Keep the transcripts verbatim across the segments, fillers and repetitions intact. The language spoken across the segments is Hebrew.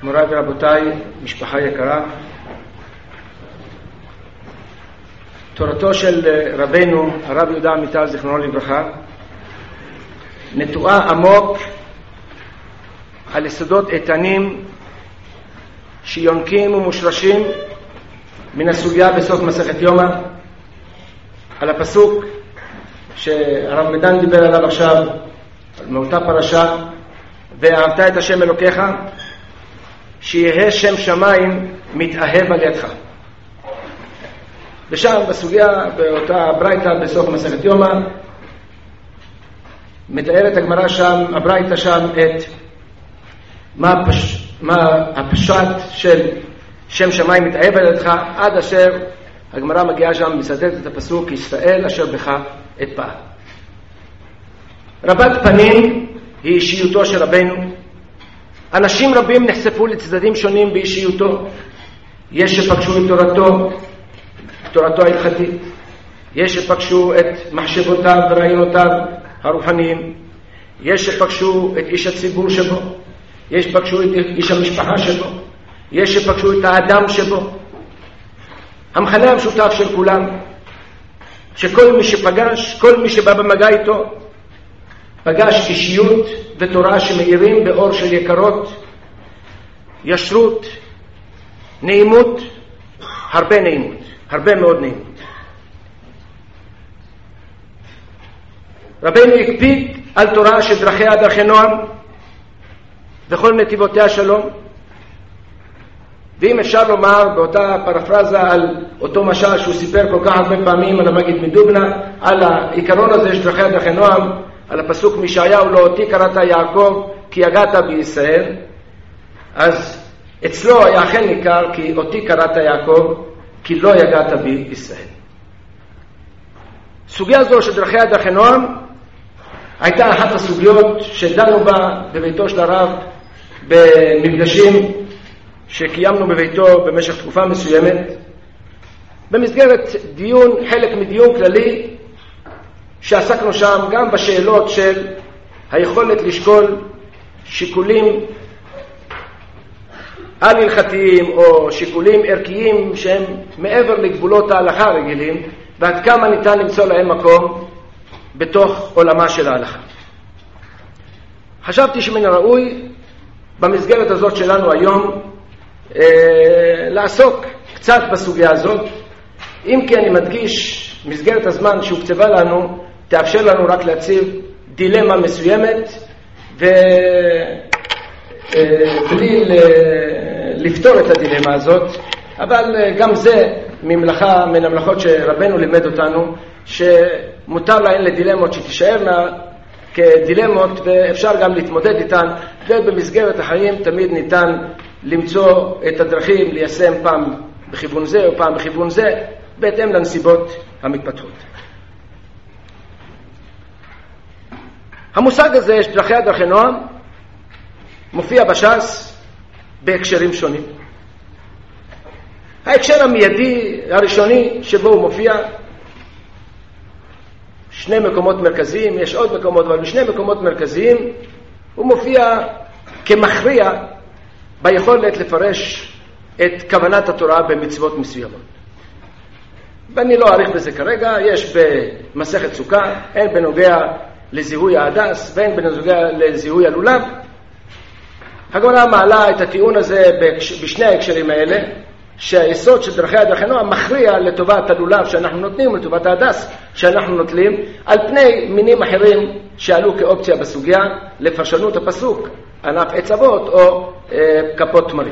מוריי ורבותיי, משפחה יקרה, תורתו של רבנו הרב יהודה עמיטל זיכרונו לברכה נטועה עמוק על יסודות איתנים שיונקים ומושרשים מן הסוגיה בסוף מסכת יומא, על הפסוק שהרב מדן דיבר עליו עכשיו מאותה פרשה, ואהבת את השם אלוקיך, שיהיה שם שמיים מתאהב על ידך. ושם בסוגיה, באותה ברייתא בסוף מסכת יומא, מתארת הגמרא שם, הברייתא שם, את מה, הפש, מה הפשט של שם שמיים מתאהב על ידך, עד אשר הגמרא מגיעה שם, מסתתרת את הפסוק, ישראל אשר בך את פעל. רבת פנים היא אישיותו של רבנו. אנשים רבים נחשפו לצדדים שונים באישיותו. יש שפגשו את תורתו, תורתו ההלכתית. יש שפגשו את מחשבותיו ורעיונותיו הרוחניים. יש שפגשו את איש הציבור שבו. יש שפגשו את איש המשפחה שבו. יש שפגשו את האדם שבו. המכנה המשותף של כולם, שכל מי שפגש, כל מי שבא במגע איתו, פגש אישיות ותורה שמאירים באור של יקרות, ישרות, נעימות, הרבה נעימות, הרבה מאוד נעימות. רבנו הקפיד על תורה שדרכיה דרכי נועם וכל נתיבותיה שלום. ואם אפשר לומר באותה פרפרזה על אותו משל שהוא סיפר כל כך הרבה פעמים על המגיד מדובנה, על העיקרון הזה שדרכיה דרכי נועם, על הפסוק מישעיהו, לא אותי קראת יעקב כי יגעת בישראל, אז אצלו היה אכן ניכר כי אותי קראת יעקב כי לא יגעת בישראל. סוגיה זו של דרכיה דרכי נועם הייתה אחת הסוגיות שדנו בה בביתו של הרב במפגשים שקיימנו בביתו במשך תקופה מסוימת, במסגרת דיון, חלק מדיון כללי שעסקנו שם גם בשאלות של היכולת לשקול שיקולים על-הלכתיים או שיקולים ערכיים שהם מעבר לגבולות ההלכה הרגילים, ועד כמה ניתן למצוא להם מקום בתוך עולמה של ההלכה. חשבתי שמן הראוי במסגרת הזאת שלנו היום אה, לעסוק קצת בסוגיה הזאת, אם כי אני מדגיש מסגרת הזמן שהוקצבה לנו תאפשר לנו רק להציב דילמה מסוימת ובלי לפתור את הדילמה הזאת, אבל גם זה ממלאכה מן המלאכות שרבנו לימד אותנו, שמותר להן לדילמות שתישארנה כדילמות ואפשר גם להתמודד איתן, ובמסגרת החיים תמיד ניתן למצוא את הדרכים ליישם פעם בכיוון זה או פעם בכיוון זה בהתאם לנסיבות המתפתחות. המושג הזה של דרכיה דרכי נועם מופיע בש"ס בהקשרים שונים. ההקשר המיידי הראשוני שבו הוא מופיע, שני מקומות מרכזיים, יש עוד מקומות, אבל בשני מקומות מרכזיים הוא מופיע כמכריע ביכולת לפרש את כוונת התורה במצוות מסוימות. ואני לא אעריך בזה כרגע, יש במסכת סוכה, הן בנוגע לזיהוי ההדס והן בנוגע לזיהוי הלולב. הגמרא מעלה את הטיעון הזה בשני ההקשרים האלה, שהיסוד של דרכיה דרכי נועם מכריע לטובת הלולב שאנחנו נותנים, לטובת ההדס שאנחנו נוטלים, על פני מינים אחרים שעלו כאופציה בסוגיה לפרשנות הפסוק, ענף עץ אבות או אה, כפות תמרים.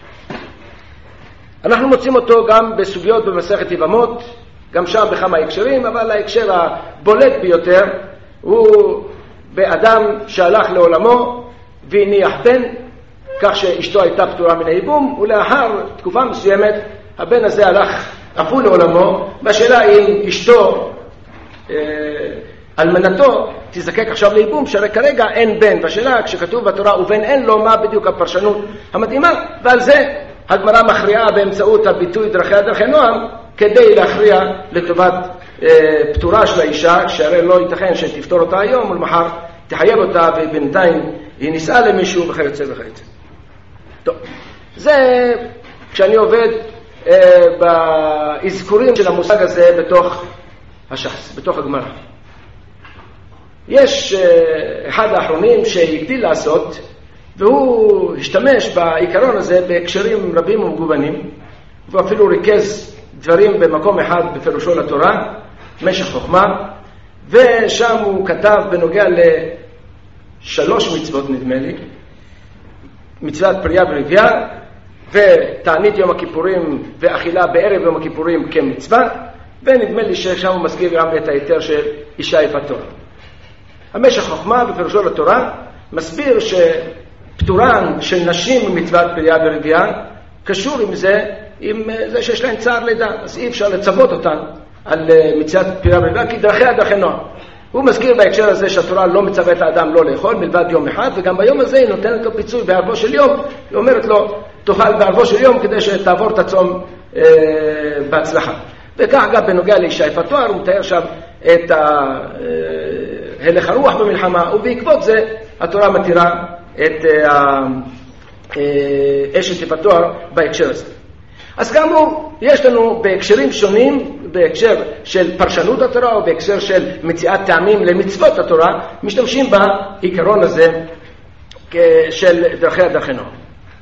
אנחנו מוצאים אותו גם בסוגיות במסכת יבמות, גם שם בכמה הקשרים, אבל ההקשר הבולט ביותר הוא באדם שהלך לעולמו והניח בן, כך שאשתו הייתה פטורה מן הייבום, ולאחר תקופה מסוימת הבן הזה הלך אף הוא לעולמו, והשאלה אם אשתו, אה, אלמנתו, תזקק עכשיו לייבום, שהרי כרגע אין בן, והשאלה כשכתוב בתורה ובן אין לו, מה בדיוק הפרשנות המתאימה, ועל זה הגמרא מכריעה באמצעות הביטוי דרכיה דרכי נועם, כדי להכריע לטובת אה, פטורה של האישה, שהרי לא ייתכן שתפתור אותה היום ולמחר תחייב אותה ובינתיים היא נישאה למישהו וכיוצא וכיוצא. טוב. זה כשאני עובד אה, באזכורים של המושג הזה בתוך הש"ס, בתוך הגמרא. יש אה, אחד האחרונים שהגדיל לעשות, והוא השתמש בעיקרון הזה בהקשרים רבים ומגוונים, והוא אפילו ריכז דברים במקום אחד בפירושו לתורה, משך חוכמה, ושם הוא כתב בנוגע לשלוש מצוות נדמה לי, מצוות פרייה ורבייה, ותענית יום הכיפורים ואכילה בערב יום הכיפורים כמצווה, ונדמה לי ששם הוא מזכיר גם את היתר של אישה יפת תואר. המשך חוכמה בפירושו לתורה מסביר שפטורן של נשים מצוות פרייה ורבייה קשור עם זה, עם זה שיש להן צער לידה, אז אי אפשר לצוות אותן על מצוות פרייה ורבייה, כי דרכיה דרכי נועם. הוא מזכיר בהקשר הזה שהתורה לא מצווה את האדם לא לאכול מלבד יום אחד, וגם ביום הזה היא נותנת לו פיצוי בערבו של יום, היא אומרת לו תאכל בערבו של יום כדי שתעבור את הצום אה, בהצלחה. וכך גם בנוגע לאישה יפת תואר, הוא מתאר שם את הלך הרוח במלחמה, ובעקבות זה התורה מתירה את אשת יפת תואר בהקשר הזה. אז כאמור, יש לנו בהקשרים שונים, בהקשר של פרשנות התורה או בהקשר של מציאת טעמים למצוות התורה, משתמשים בעיקרון הזה של דרכי דרכי נועם.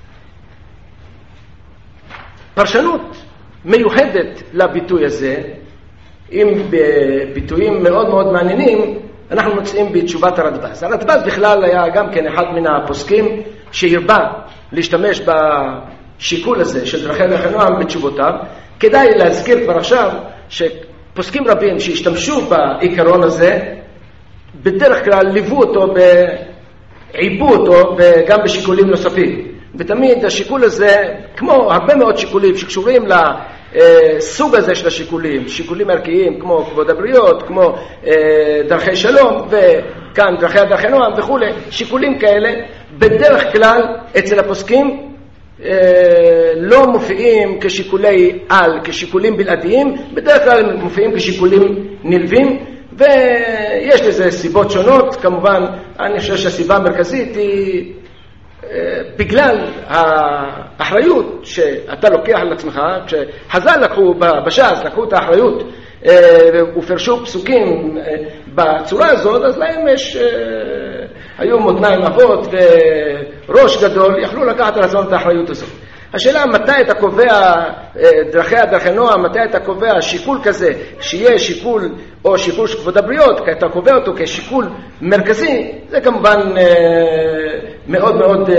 פרשנות מיוחדת לביטוי הזה, עם ביטויים מאוד מאוד מעניינים, אנחנו מוצאים בתשובת הרדב"ז. הרדב"ז בכלל היה גם כן אחד מן הפוסקים שהרבה להשתמש בשיקול הזה של דרכי דרכי נועם בתשובותיו. כדאי להזכיר כבר עכשיו שפוסקים רבים שהשתמשו בעיקרון הזה, בדרך כלל ליוו אותו, עיבו אותו וגם בשיקולים נוספים. ותמיד השיקול הזה, כמו הרבה מאוד שיקולים שקשורים לסוג הזה של השיקולים, שיקולים ערכיים כמו כבוד הבריות, כמו דרכי שלום, וכאן דרכי דרכי נועם וכו', שיקולים כאלה בדרך כלל אצל הפוסקים לא מופיעים כשיקולי על, כשיקולים בלעדיים, בדרך כלל הם מופיעים כשיקולים נלווים, ויש לזה סיבות שונות. כמובן, אני חושב שהסיבה המרכזית היא בגלל האחריות שאתה לוקח על עצמך. כשחז"ל לקחו בש"ס, לקחו את האחריות ופרשו פסוקים בצורה הזאת, אז להם יש, היו מותניים אבות וראש גדול, יכלו לקחת על עצמם את האחריות הזאת. השאלה מתי אתה קובע דרכי דרכי נועם, מתי אתה קובע שיקול כזה, שיהיה שיקול או שיקול של כבוד הבריות, כי אתה קובע אותו כשיקול מרכזי, זה כמובן מאוד מאוד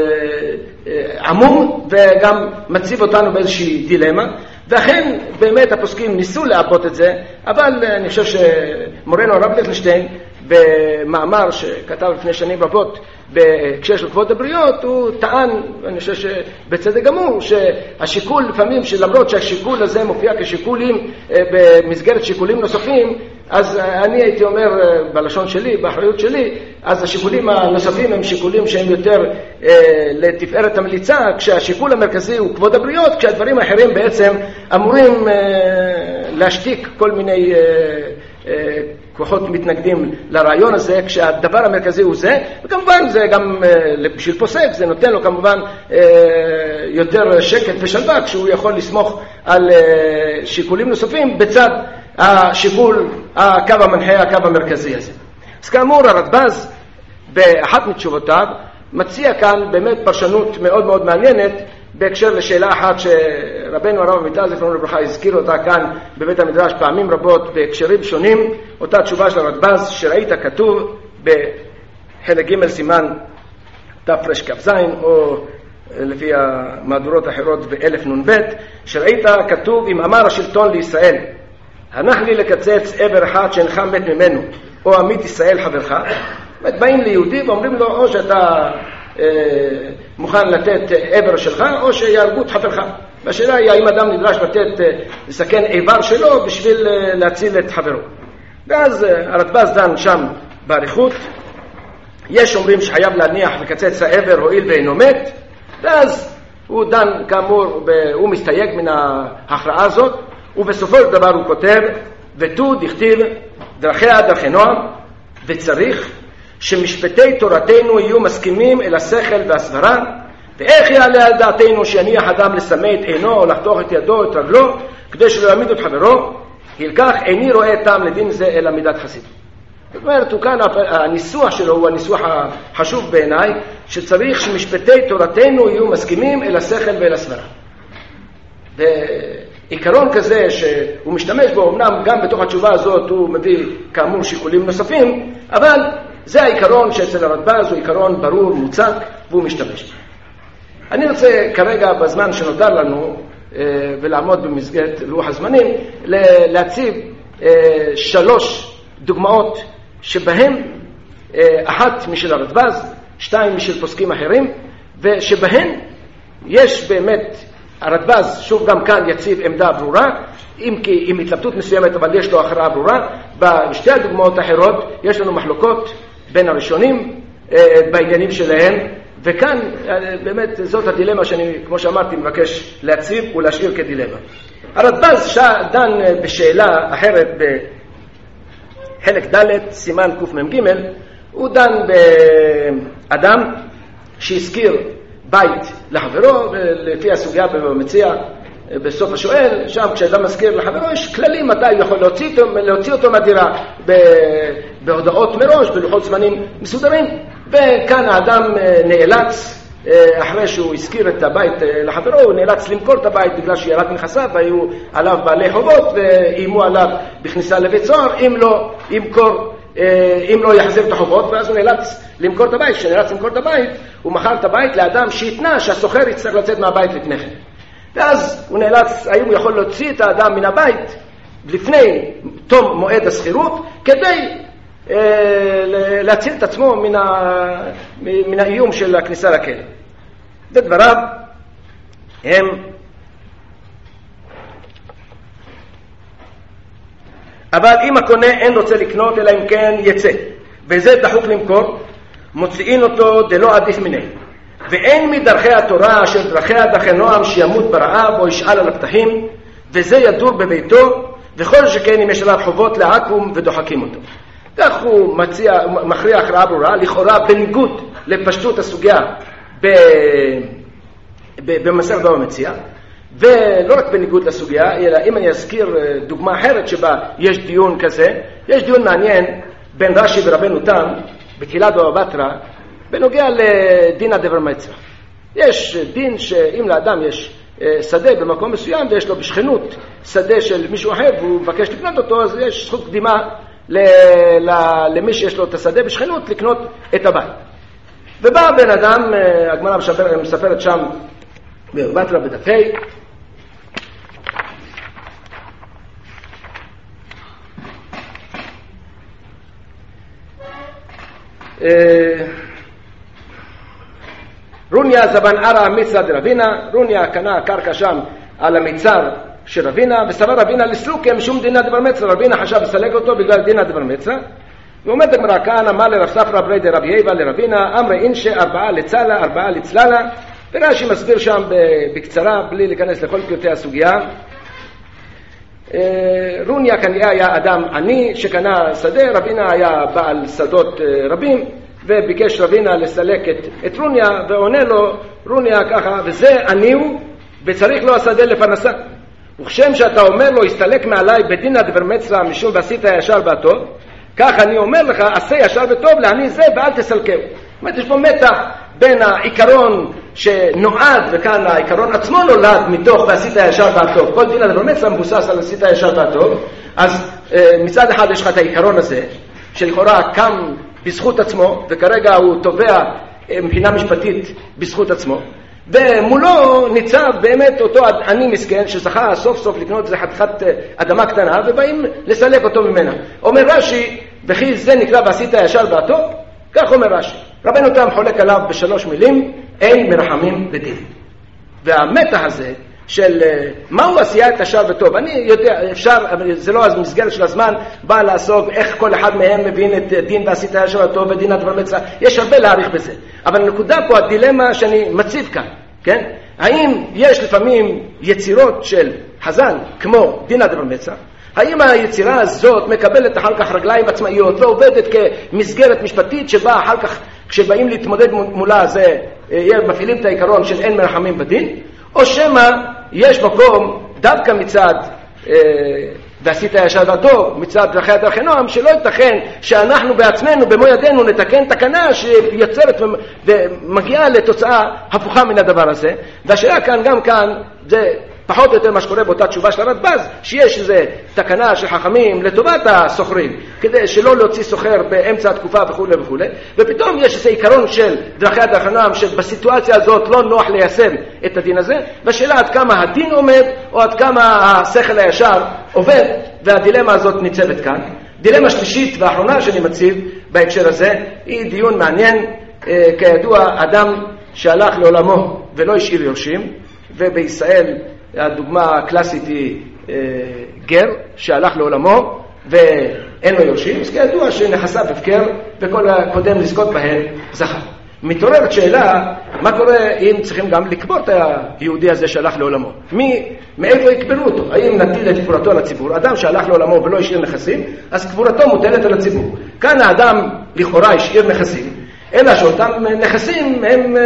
עמום וגם מציב אותנו באיזושהי דילמה. ואכן באמת הפוסקים ניסו לעבות את זה, אבל אני חושב שמורנו הרב ליכטנשטיין במאמר שכתב לפני שנים רבות בהקשר של כבוד הבריות, הוא טען, אני חושב שבצדק גמור, שהשיקול לפעמים, שלמרות שהשיקול הזה מופיע כשיקולים במסגרת שיקולים נוספים, אז אני הייתי אומר בלשון שלי, באחריות שלי, אז השיקולים הנוספים הם שיקולים שהם יותר אה, לתפארת המליצה, כשהשיקול המרכזי הוא כבוד הבריות, כשהדברים האחרים בעצם אמורים אה, להשתיק כל מיני אה, אה, כוחות מתנגדים לרעיון הזה, כשהדבר המרכזי הוא זה, וכמובן זה גם אה, בשביל פוסק, זה נותן לו כמובן אה, יותר שקט ושלווה, כשהוא יכול לסמוך על אה, שיקולים נוספים בצד השיקול, הקו המנחה, הקו המרכזי הזה. אז כאמור, הרדב"ז באחת מתשובותיו מציע כאן באמת פרשנות מאוד מאוד מעניינת בהקשר לשאלה אחת שרבנו הרב עמיטל זיכרונו לברכה הזכיר אותה כאן בבית המדרש פעמים רבות בהקשרים שונים. אותה תשובה של הרדב"ז שראית כתוב בחלק ג' סימן תרכ"ז, או לפי המהדורות האחרות באלף נ"ב, שראית כתוב: אם אמר השלטון לישראל הנח לי לקצץ עבר אחד שאינך מת ממנו, או עמית ישראל חברך, באים ליהודי ואומרים לו, או שאתה אה, מוכן לתת עבר שלך, או שיהרגו את חברך. והשאלה היא, האם אדם נדרש לתת, אה, לסכן איבר שלו בשביל אה, להציל את חברו. ואז אה, הרדב"ז דן שם בעריכות. יש אומרים שחייב להניח לקצץ העבר הואיל ואינו מת, ואז הוא דן כאמור, הוא מסתייג מן ההכרעה הזאת, ובסופו של דבר הוא כותב: ותו דכתיב דרכיה דרכי נועם, וצריך שמשפטי תורתנו יהיו מסכימים אל השכל והסברה, ואיך יעלה על דעתנו שיניח אדם לסמא את עינו או לחתוך את ידו או את רגלו כדי שלא יעמיד את חברו? הלקח איני רואה טעם לדין זה אלא מידת חסידות. זאת אומרת, כאן הניסוח שלו הוא הניסוח החשוב בעיניי, שצריך שמשפטי תורתנו יהיו מסכימים אל השכל ואל הסברה. ועיקרון כזה שהוא משתמש בו, אמנם גם בתוך התשובה הזאת הוא מביא כאמור שיקולים נוספים, אבל זה העיקרון שאצל הרדב"ז הוא עיקרון ברור, מוצק, והוא משתמש בו. אני רוצה כרגע בזמן שנותר לנו ולעמוד במסגרת לוח הזמנים להציב שלוש דוגמאות שבהם אחת משל הרדב"ז, שתיים משל פוסקים אחרים, ושבהן יש באמת הרדב"ז שוב גם כאן יציב עמדה ברורה, אם כי עם התלבטות מסוימת אבל יש לו הכרעה ברורה. בשתי הדוגמאות האחרות יש לנו מחלוקות בין הראשונים בעניינים שלהם, וכאן באמת זאת הדילמה שאני כמו שאמרתי מבקש להציב ולהשאיר כדילמה. הרדב"ז דן בשאלה אחרת בחלק ד' סימן קמ"ג, הוא דן באדם שהזכיר בית לחברו, ולפי הסוגיה במציע בסוף השואל, שם כשאדם מזכיר לחברו יש כללים מתי הוא יכול להוציא אותו, להוציא אותו מהדירה בהודעות מראש, בלוחות זמנים מסודרים. וכאן האדם נאלץ, אחרי שהוא הזכיר את הבית לחברו, הוא נאלץ למכור את הבית בגלל שירד מנכסיו והיו עליו בעלי חובות ואיימו עליו בכניסה לבית סוהר אם לא ימכור, אם לא יחזיר את החובות, ואז הוא נאלץ למכור את הבית. כשנאלץ למכור את הבית הוא מכר את הבית לאדם שהתנה שהסוחר יצטרך לצאת מהבית לפני כן, ואז הוא נאלץ, האם הוא יכול להוציא את האדם מן הבית לפני תום מועד הסחירות כדי להציל את עצמו מן, ה... מן האיום של הכניסה לכלא. בדבריו הם אבל אם הקונה אין רוצה לקנות אלא אם כן יצא וזה דחוק למכור, מוציאים אותו דלא עדיף מיני, ואין מדרכי התורה אשר דרכיה דרכי נועם שימות ברעב או ישאל על הפתחים, וזה ידור בביתו, וכל שכן אם יש עליו חובות לעקום ודוחקים אותו. כך הוא מציע, מכריע הכרעה ברורה, לכאורה בניגוד לפשטות הסוגיה במסכת בבא מציעא, ולא רק בניגוד לסוגיה, אלא אם אני אזכיר דוגמה אחרת שבה יש דיון כזה, יש דיון מעניין בין רש"י ורבנו תם בתחילת בבא בתרא בנוגע לדינא דבר מצווה. יש דין שאם לאדם יש שדה במקום מסוים ויש לו בשכנות שדה של מישהו אחר והוא מבקש לקנות אותו, אז יש זכות קדימה למי שיש לו את השדה בשכנות לקנות את הבית. ובא בן אדם, הגמרא מספרת שם בבבא בתרא בדף ה', רוניה זבן ערא מצרא דרבינה, רוניה קנה קרקע שם על המצר של רבינה, וסבר רבינה לסלוקה משום דינא דבר מצרא. רבינה חשב לסלק אותו בגלל דינא דבר מצרא. ואומרת הגמרא כאן אמר לרב ספרא ברי דרבי יהיבא לרבינה אמרי אינשי ארבעה לצלה ארבעה לצללה. ורש"י מסביר שם בקצרה בלי להיכנס לכל פרטי הסוגיה. רוניה כנראה היה אדם עני שקנה שדה, רבינה היה בעל שדות רבים וביקש רבינה לסלק את, את רוניה, ועונה לו רוניה ככה, וזה עני הוא וצריך לו השדה לפרנסה, וכשם שאתה אומר לו הסתלק מעליי בדינא דבר מצרא משום ועשית ישר והטוב, כך אני אומר לך עשה ישר וטוב לעני זה ואל תסלקהו. זאת אומרת, יש פה מתח בין העיקרון שנועד, וכאן העיקרון עצמו נולד מתוך ועשית ישר והטוב. כל דינא דבר מצרא מבוסס על עשית ישר והטוב. אז מצד אחד יש לך את העיקרון הזה שלכאורה קם בזכות עצמו, וכרגע הוא תובע מבחינה משפטית בזכות עצמו, ומולו ניצב באמת אותו עני מסכן שזכה סוף סוף לקנות איזה חתיכת אדמה קטנה ובאים לסלק אותו ממנה. אומר רש"י, וכי זה נקרא ועשית ישר והטוב? כך אומר רש"י. רבנו תם חולק עליו בשלוש מילים, אין מרחמים לדין. והמתח הזה של מהו עשיית ישר וטוב, אני יודע, אפשר, זה לא אז מסגרת של הזמן בא לעסוק איך כל אחד מהם מבין את דין ועשית ישר וטוב ודין דבר מצרא, יש הרבה להעריך בזה, אבל הנקודה פה הדילמה שאני מציב כאן, כן? האם יש לפעמים יצירות של חז"ל כמו דין דבר מצרא, האם היצירה הזאת מקבלת אחר כך רגליים עצמאיות ועובדת כמסגרת משפטית שבה אחר כך כשבאים להתמודד מולה זה מפעילים את העיקרון של אין מרחמים בדין, או שמה יש מקום דווקא מצד ועשית ישר והטוב, מצד דרכי הדרכי נועם, שלא ייתכן שאנחנו בעצמנו במו ידינו נתקן תקנה שיוצרת ומגיעה לתוצאה הפוכה מן הדבר הזה. והשאלה כאן, גם כאן, זה פחות או יותר מה שקורה באותה תשובה של הרדב"ז, שיש איזו תקנה של חכמים לטובת הסוחרים, כדי שלא להוציא סוחר באמצע התקופה וכו' וכו'. ופתאום יש איזה עיקרון של דרכי הדרכי נועם, שבסיטואציה הזאת לא נוח ליישם את הדין הזה, והשאלה עד כמה הדין עומד, או עד כמה השכל הישר עובד, והדילמה הזאת ניצבת כאן. דילמה שלישית ואחרונה שאני מציב בהקשר הזה, היא דיון מעניין. כידוע, אדם שהלך לעולמו ולא השאיר יורשים, ובישראל הדוגמה הקלאסית היא גר שהלך לעולמו ואין לו יורשים, אז כידוע שנכסיו הפקר וכל הקודם לזכות בהן זכה. מתעוררת שאלה, מה קורה אם צריכים גם לקבור את היהודי הזה שהלך לעולמו? מי, מאיפה יקברו אותו? האם נטיל את קבורתו על הציבור? אדם שהלך לעולמו ולא השאיר נכסים, אז קבורתו מוטלת על הציבור. כאן האדם לכאורה השאיר נכסים, אלא שאותם נכסים הם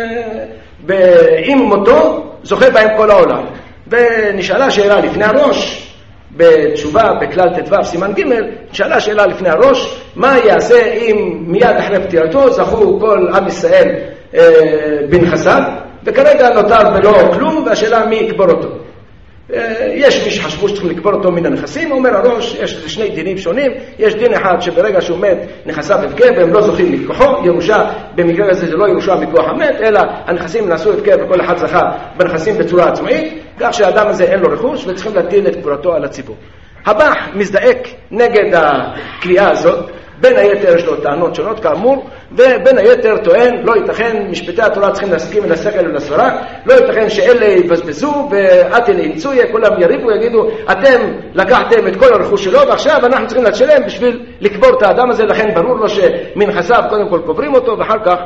עם מותו זוכה בהם כל העולם. ונשאלה שאלה לפני הראש, בתשובה בכלל תדבר סימן ג', נשאלה שאלה לפני הראש, מה יעשה אם מיד אחרי פטירתו זכו כל עם ישראל אה, בנכסיו, וכרגע נותר בלא כלום, והשאלה מי יקבור אותו. אה, יש מי שחשבו שצריכים לקבור אותו מן הנכסים, אומר הראש, יש שני דינים שונים. יש דין אחד שברגע שהוא מת נכסיו הפקר והם לא זוכים מכוחו, ירושה במקרה הזה זה לא ירושה מכוח המת, אלא הנכסים נעשו הפקר וכל אחד זכה בנכסים בצורה עצמאית, כך שהאדם הזה אין לו רכוש וצריכים להטיל את קבורתו על הציבור. הבח מזדעק נגד הקריאה הזאת, בין היתר יש לו טענות שונות כאמור, ובין היתר טוען, לא ייתכן, משפטי התורה צריכים להסכים אל השכל ולסברה, לא ייתכן שאלה יבזבזו ואת אלה ימצויה, כולם יריבו, יגידו, אתם לקחתם את כל הרכוש שלו ועכשיו אנחנו צריכים לשלם בשביל לקבור את האדם הזה, לכן ברור לו שמנכסיו קודם כל קוברים אותו, ואחר כך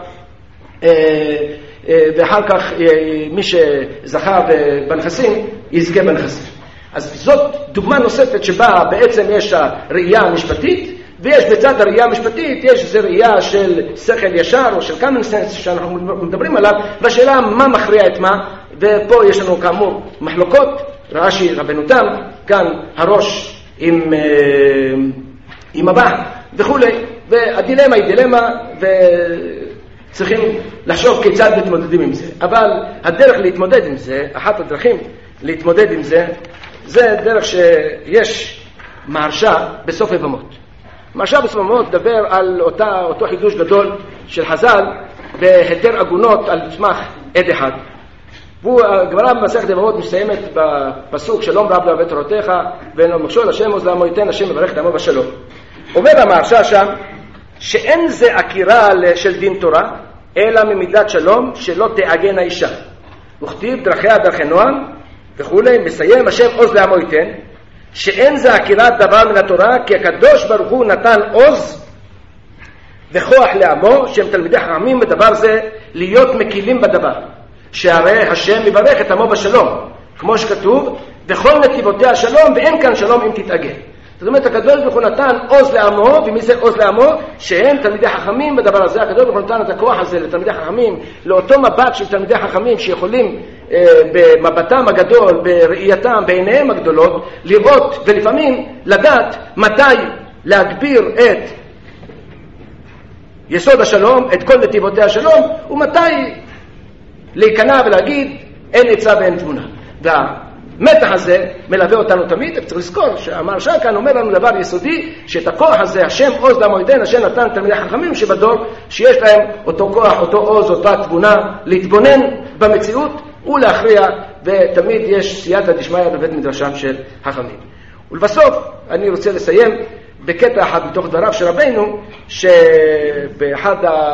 ואחר כך מי שזכה בנכסים יזכה בנכסים. אז זאת דוגמה נוספת שבה בעצם יש הראייה המשפטית, ויש בצד הראייה המשפטית, יש איזו ראייה של שכל ישר או של common sense שאנחנו מדברים עליו, והשאלה מה מכריע את מה, ופה יש לנו כאמור מחלוקות, רש"י רבנו תם, כאן הראש עם, עם הבא וכו', והדילמה היא דילמה וצריכים לחשוב כיצד מתמודדים עם זה. אבל הדרך להתמודד עם זה, אחת הדרכים להתמודד עם זה, זה דרך שיש מהרש"א בסוף יבמות. מהרש"א בסוף יבמות דבר על אותה, אותו חידוש גדול של חז"ל בהיתר עגונות על סמך עד אחד. והגמרא במסכת יבמות מסיימת בפסוק שלום רב לא אוהב את תורתך ואינו מכשול השם עוז לעמו ייתן השם מברך את עמו בשלום. אומר המהרש"א שם שאין זה עקירה של דין תורה אלא ממידת שלום שלא תעגן האישה. וכתיב דרכיה דרכי נועם וכולי, מסיים השם עוז לעמו ייתן, שאין זה עקירת דבר מן התורה, כי הקדוש ברוך הוא נתן עוז וכוח לעמו, שהם תלמידי חכמים בדבר זה, להיות מקילים בדבר. שהרי השם יברך את עמו בשלום, כמו שכתוב, וכל נתיבותיה שלום, ואין כאן שלום אם תתעגן. זאת אומרת, הקדוש ברוך הוא נתן עוז לעמו, ומי זה עוז לעמו? שהם תלמידי חכמים בדבר הזה. הקדוש ברוך הוא נתן את הכוח הזה לתלמידי חכמים, לאותו מבט של תלמידי חכמים שיכולים אה, במבטם הגדול, בראייתם, בעיניהם הגדולות, לראות ולפעמים לדעת מתי להגביר את יסוד השלום, את כל נתיבותי השלום, ומתי להיכנע ולהגיד אין עצה ואין תבונה. והמתח הזה מלווה אותנו תמיד. צריך לזכור שהמהרש"א כאן אומר לנו דבר יסודי, שאת הכוח הזה השם עוז לעמו ייתן, השם נתן תלמידי חכמים שבדור שיש להם אותו כוח, אותו עוז, אותה תבונה להתבונן במציאות ולהכריע, ותמיד יש סייעתא דשמיא בבית מדרשם של חכמים. ולבסוף אני רוצה לסיים בקטע אחד מתוך דבריו של רבינו, שבאחד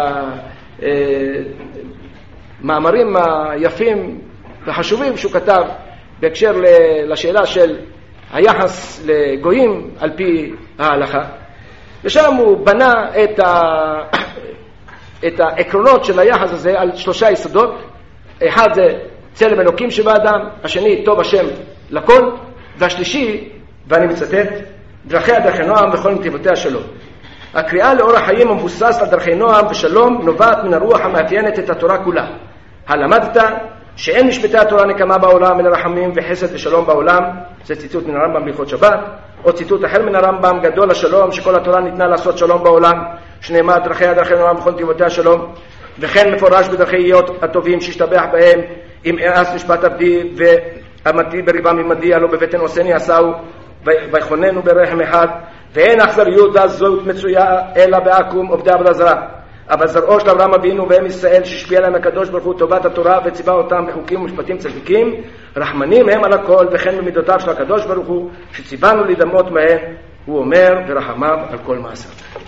המאמרים היפים וחשובים שהוא כתב בהקשר לשאלה של היחס לגויים על פי ההלכה, ושם הוא בנה את, ה... את העקרונות של היחס הזה על שלושה יסודות. אחד זה צלם אלוקים שבאדם, השני טוב השם לכל, והשלישי, ואני מצטט, דרכיה דרכי נועם וכל נתיבותיה שלום. הקריאה לאור החיים המבוסס על דרכי נועם ושלום נובעת מן הרוח המאפיינת את התורה כולה. הלמדת שאין משפטי התורה נקמה בעולם אלא רחמים וחסד ושלום בעולם, זה ציטוט מן הרמב"ם בהלכות שבת, או ציטוט אחר מן הרמב"ם, גדול השלום שכל התורה ניתנה לעשות שלום בעולם, שנאמר דרכיה דרכי נועם וכל תיבותיה שלום, וכן מפורש בדרכי היות הטובים שהשתבח בהם, אם אעש משפט עבדי ועמדתי בריבם עמדי, הלא בבטן עושני עשהו ויכוננו ברחם אחד, ואין אכזריות זאת מצויה אלא בעכו"ם עובדי עבודה זרה. אבל זרעו של אברהם אבינו והם ישראל שהשפיע להם הקדוש ברוך הוא טובת התורה וציווה אותם בחוקים ומשפטים צדיקים, רחמנים הם על הכל, וכן במידותיו של הקדוש ברוך הוא שציוונו להידמות מהם, הוא אומר ורחמיו על כל מעשיו.